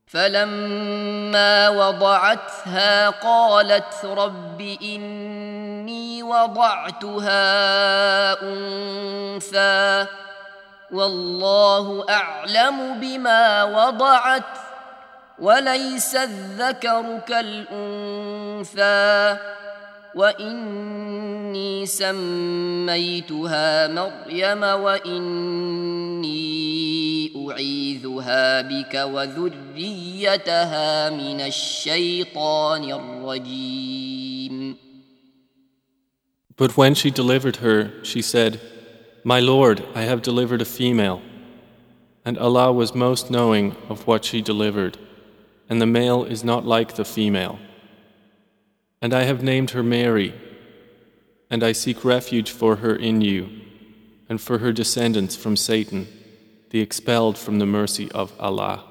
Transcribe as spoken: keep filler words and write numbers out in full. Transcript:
فلما وضعتها قالت رب إني وضعتها أنثى والله أعلم بما وضعت وليس الذكر كالأنثى وإني سميتها مريم وإني أعيذها بك وذريتها من الشيطان الرجيم. But when she delivered her, she said, My Lord, I have delivered a female. And Allah was most knowing of what she delivered, and the male is not like the female. And I have named her Mary, and I seek refuge for her in you, and for her descendants from Satan, the expelled from the mercy of Allah.